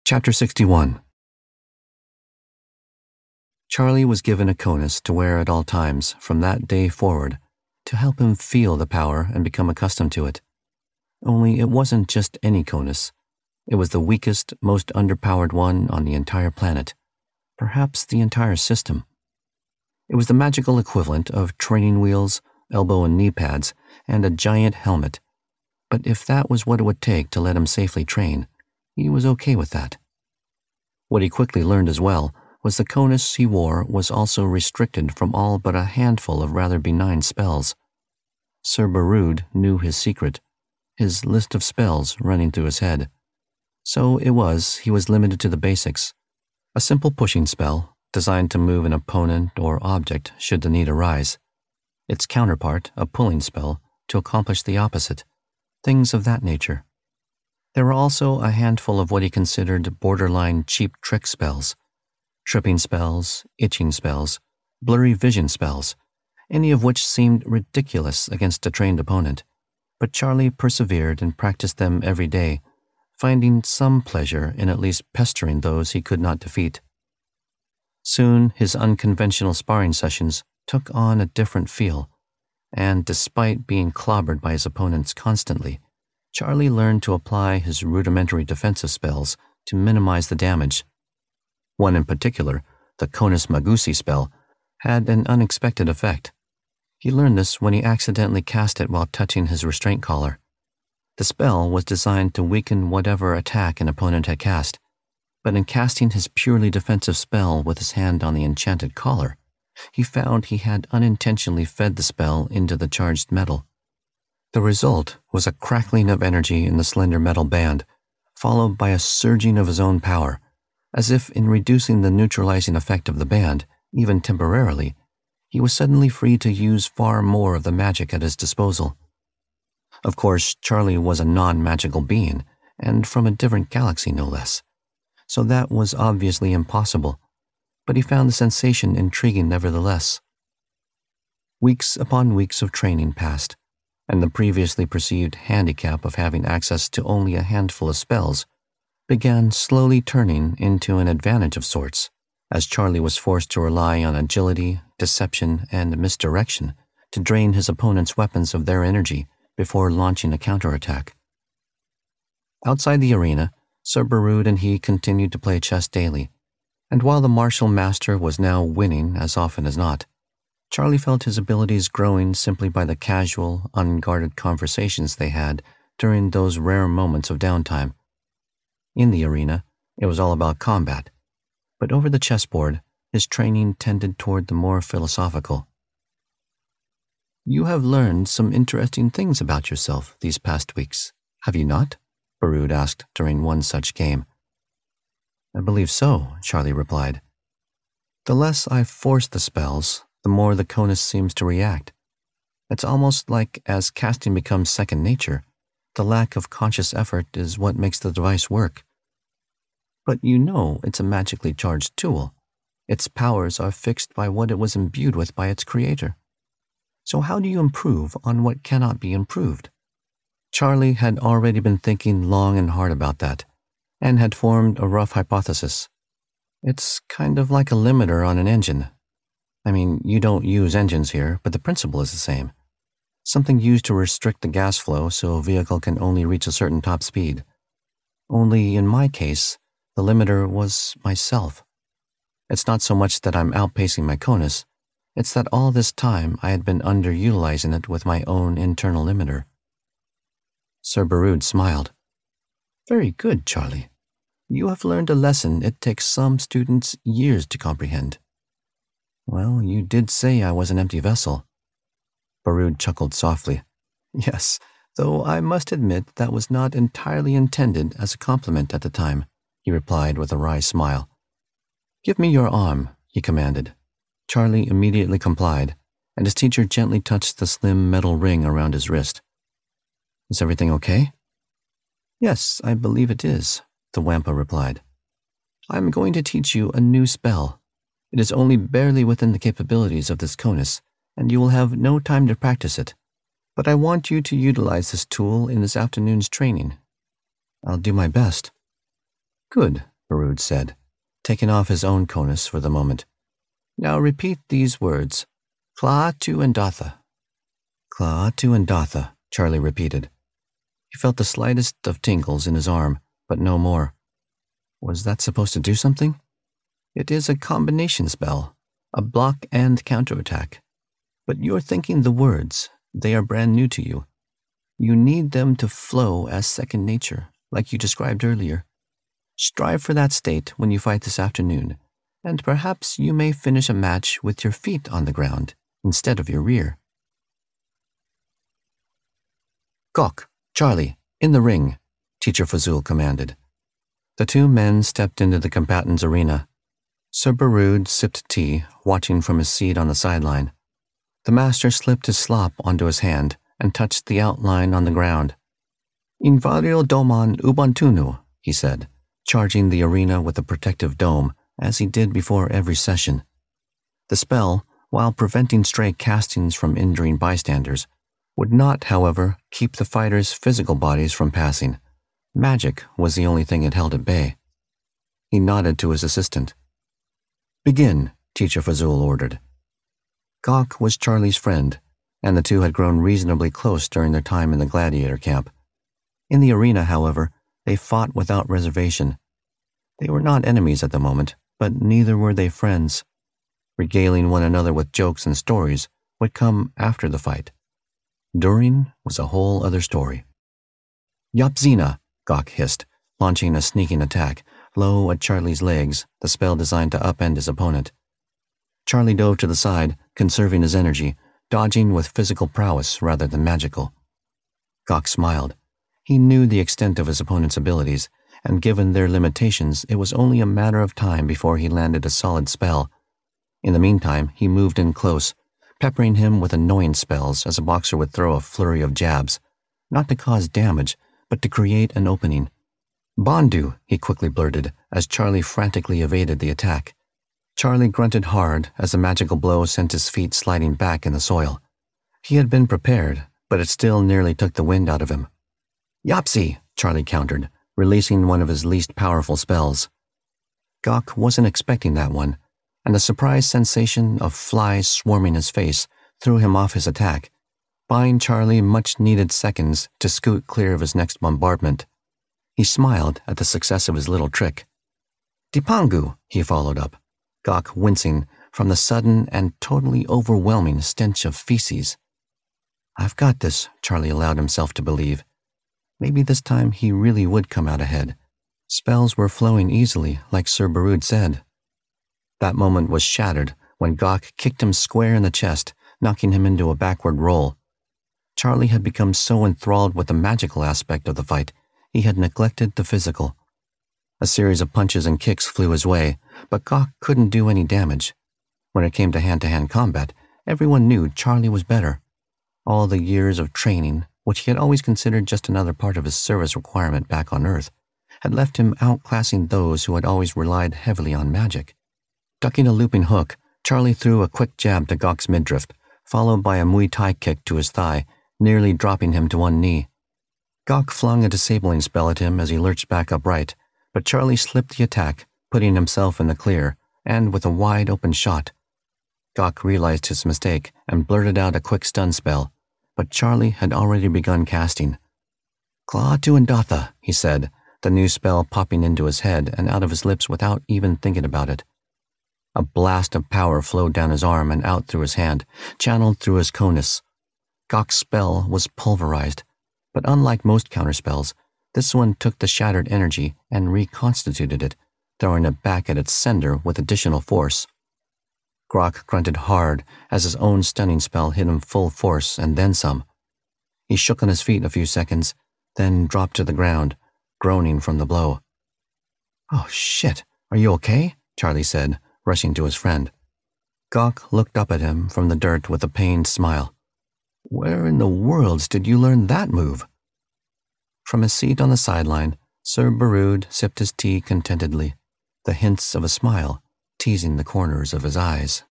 Chapter 61. Charlie was given a konus to wear at all times from that day forward to help him feel the power and become accustomed to it. Only it wasn't just any konus. It was the weakest, most underpowered one on the entire planet, perhaps the entire system. It was the magical equivalent of training wheels, elbow and knee pads, and a giant helmet. But if that was what it would take to let him safely train, he was okay with that. What he quickly learned as well was the konus he wore was also restricted from all but a handful of rather benign spells. Sir Barud knew his secret, his list of spells running through his head. So he was limited to the basics. A simple pushing spell, designed to move an opponent or object should the need arise. Its counterpart, a pulling spell, to accomplish the opposite. Things of that nature. There were also a handful of what he considered borderline cheap trick spells. Tripping spells, itching spells, blurry vision spells, any of which seemed ridiculous against a trained opponent. But Charlie persevered and practiced them every day, finding some pleasure in at least pestering those he could not defeat. Soon his unconventional sparring sessions took on a different feel, and despite being clobbered by his opponents constantly, Charlie learned to apply his rudimentary defensive spells to minimize the damage. One in particular, the Konus Magusi spell, had an unexpected effect. He learned this when he accidentally cast it while touching his restraint collar. The spell was designed to weaken whatever attack an opponent had cast, but in casting his purely defensive spell with his hand on the enchanted collar, he found he had unintentionally fed the spell into the charged metal. The result was a crackling of energy in the slender metal band, followed by a surging of his own power, as if in reducing the neutralizing effect of the band, even temporarily, he was suddenly free to use far more of the magic at his disposal. Of course, Charlie was a non-magical being, and from a different galaxy no less, so that was obviously impossible, but he found the sensation intriguing nevertheless. Weeks upon weeks of training passed, and the previously perceived handicap of having access to only a handful of spells began slowly turning into an advantage of sorts, as Charlie was forced to rely on agility, deception, and misdirection to drain his opponent's weapons of their energy before launching a counterattack. Outside the arena, Sir Barud and he continued to play chess daily, and while the martial master was now winning as often as not, Charlie felt his abilities growing simply by the casual, unguarded conversations they had during those rare moments of downtime. In the arena, it was all about combat, but over the chessboard, his training tended toward the more philosophical. "You have learned some interesting things about yourself these past weeks, have you not?" Barud asked during one such game. "I believe so," Charlie replied. "The less I force the spells, the more the konus seems to react. It's almost like as casting becomes second nature, the lack of conscious effort is what makes the device work. But you know it's a magically charged tool. Its powers are fixed by what it was imbued with by its creator. So how do you improve on what cannot be improved?" Charlie had already been thinking long and hard about that, and had formed a rough hypothesis. It's kind of like a limiter on an engine. I mean, you don't use engines here, but the principle is the same. Something used to restrict the gas flow so a vehicle can only reach a certain top speed. Only in my case, the limiter was myself. It's not so much that I'm outpacing my konus, it's that all this time I had been underutilizing it with my own internal limiter. Sir Barud smiled. "Very good, Charlie. You have learned a lesson it takes some students years to comprehend." "Well, you did say I was an empty vessel." Barud chuckled softly. "Yes, though I must admit that was not entirely intended as a compliment at the time," he replied with a wry smile. "Give me your arm," he commanded. Charlie immediately complied, and his teacher gently touched the slim metal ring around his wrist. "Is everything okay?" "Yes, I believe it is," the Wampa replied. "I'm going to teach you a new spell. It is only barely within the capabilities of this konus, and you will have no time to practice it. But I want you to utilize this tool in this afternoon's training." "I'll do my best." "Good. Barud said, taking off his own konus for the moment. Now repeat these words. Klaatu and Datha. Klaatu and Datha, Charlie repeated. He felt the slightest of tingles in his arm, but no more. Was that supposed to do something? It is a combination spell, a block and counterattack. But you're thinking the words. They are brand new to you. You need them to flow as second nature, like you described earlier. Strive for that state when you fight this afternoon, and perhaps you may finish a match with your feet on the ground instead of your rear. Gok, Charlie, in the ring, Teacher Fazul commanded. The two men stepped into the combatants' arena. Sir Barud sipped tea, watching from his seat on the sideline. The master slipped his slop onto his hand and touched the outline on the ground. Invario doman ubantunu, he said, charging the arena with a protective dome, as he did before every session. The spell, while preventing stray castings from injuring bystanders, would not, however, keep the fighters' physical bodies from passing. Magic was the only thing it held at bay. He nodded to his assistant. Begin, Teacher Fazul ordered. Gok was Charlie's friend, and the two had grown reasonably close during their time in the gladiator camp. In the arena, however, they fought without reservation. They were not enemies at the moment, but neither were they friends. Regaling one another with jokes and stories would come after the fight. During was a whole other story. Yapzina, Gok hissed, launching a sneaking attack, low at Charlie's legs, the spell designed to upend his opponent. Charlie dove to the side, conserving his energy, dodging with physical prowess rather than magical. Gok smiled. He knew the extent of his opponent's abilities, and given their limitations, it was only a matter of time before he landed a solid spell. In the meantime, he moved in close, peppering him with annoying spells as a boxer would throw a flurry of jabs, not to cause damage, but to create an opening. Bondu, he quickly blurted, as Charlie frantically evaded the attack. Charlie grunted hard as the magical blow sent his feet sliding back in the soil. He had been prepared, but it still nearly took the wind out of him. Yapsi, Charlie countered, releasing one of his least powerful spells. Gok wasn't expecting that one, and the surprise sensation of flies swarming his face threw him off his attack, buying Charlie much-needed seconds to scoot clear of his next bombardment. He smiled at the success of his little trick. Dipangu, he followed up, Gok wincing from the sudden and totally overwhelming stench of feces. I've got this, Charlie allowed himself to believe. Maybe this time he really would come out ahead. Spells were flowing easily, like Sir Barud said. That moment was shattered when Gok kicked him square in the chest, knocking him into a backward roll. Charlie had become so enthralled with the magical aspect of the fight, he had neglected the physical. A series of punches and kicks flew his way, but Gok couldn't do any damage. When it came to hand-to-hand combat, everyone knew Charlie was better. All the years of training, which he had always considered just another part of his service requirement back on Earth, had left him outclassing those who had always relied heavily on magic. Ducking a looping hook, Charlie threw a quick jab to Gok's midriff, followed by a Muay Thai kick to his thigh, nearly dropping him to one knee. Gok flung a disabling spell at him as he lurched back upright, but Charlie slipped the attack, putting himself in the clear, and with a wide-open shot. Gok realized his mistake and blurted out a quick stun spell, but Charlie had already begun casting. Klaatu and Datha, he said, the new spell popping into his head and out of his lips without even thinking about it. A blast of power flowed down his arm and out through his hand, channeled through his konus. Gok's spell was pulverized, but unlike most counterspells, this one took the shattered energy and reconstituted it, throwing it back at its sender with additional force. Gok grunted hard as his own stunning spell hit him full force and then some. He shook on his feet a few seconds, then dropped to the ground, groaning from the blow. Oh, shit, are you okay? Charlie said, rushing to his friend. Gok looked up at him from the dirt with a pained smile. Where in the worlds did you learn that move? From his seat on the sideline, Sir Barud sipped his tea contentedly, the hints of a smile teasing the corners of his eyes.